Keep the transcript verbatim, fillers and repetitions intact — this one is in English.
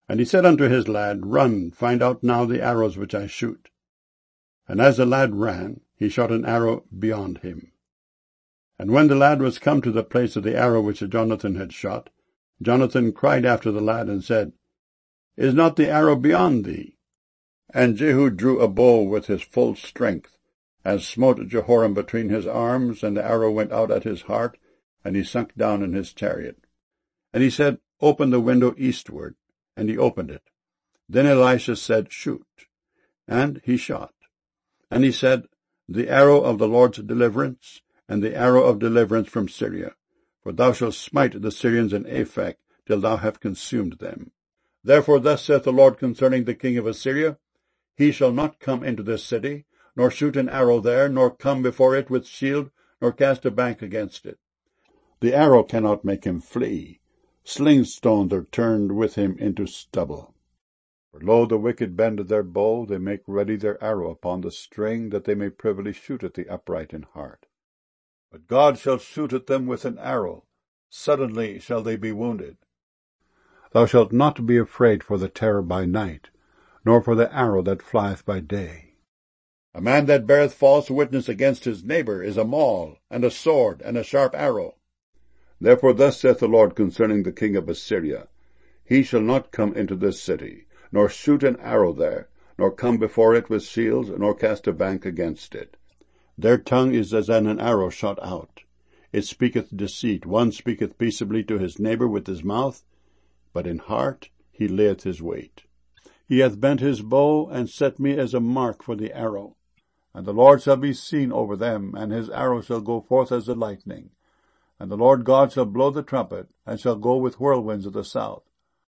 And he said unto his lad, Run, find out now the arrows which I shoot. And as the lad ran, he shot an arrow beyond him. And when the lad was come to the place of the arrow which Jonathan had shot, Jonathan cried after the lad, and said, Is not the arrow beyond thee? And Jehu drew a bow with his full strength, and smote Jehoram between his arms, and the arrow went out at his heart, and he sunk down in his chariot. And he said, Open the window eastward. And he opened it. Then Elisha said, Shoot. And he shot. And he said, The arrow of the Lord's deliverance, and the arrow of deliverance from Syria. For thou shalt smite the Syrians in Aphek, till thou have consumed them. Therefore thus saith the Lord concerning the king of Assyria, He shall not come into this city, nor shoot an arrow there, nor come before it with shield, nor cast a bank against it. The arrow cannot make him flee. Sling stones are turned with him into stubble. For lo, the wicked bend their bow, they make ready their arrow upon the string, that they may privily shoot at the upright in heart. But God shall shoot at them with an arrow, suddenly shall they be wounded. Thou shalt not be afraid for the terror by night, nor for the arrow that flieth by day. A man that beareth false witness against his neighbor is a maul, and a sword, and a sharp arrow. Therefore thus saith the Lord concerning the king of Assyria, He shall not come into this city, nor shoot an arrow there, nor come before it with shields, nor cast a bank against it. Their tongue is as an arrow shot out. It speaketh deceit. One speaketh peaceably to his neighbor with his mouth, but in heart he layeth his wait. He hath bent his bow, and set me as a mark for the arrow. And the Lord shall be seen over them, and his arrow shall go forth as the lightning. And the Lord God shall blow the trumpet, and shall go with whirlwinds of the south.